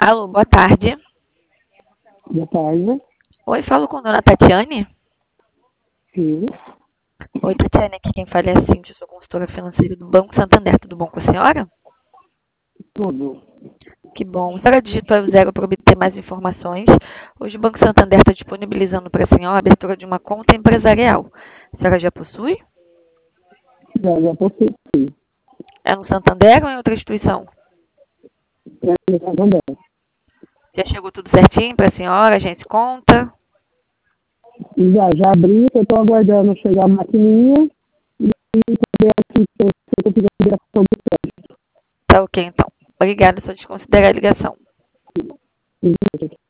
Alô, boa tarde. Boa tarde. Oi, falo com a dona Tatiane. Sim, Oi, Tatiane, aqui quem fala é a Cintia, sou consultora financeira do Banco Santander. Tudo bom com a senhora? tudo. Que bom. A senhora digitou aí o zero para obter mais informações. Hoje o Banco Santander está disponibilizando para a senhora a abertura de uma conta empresarial. A senhora já possui? Já possui, sim. É no Santander ou em outra instituição? É no Santander. Já chegou tudo certinho para a senhora, gente? Conta? Já abri, eu estou aguardando chegar a maquininha e também aqui se eu quiser a ligação do crédito. Tá ok, então. Obrigada, só desconsiderar a ligação. Sim.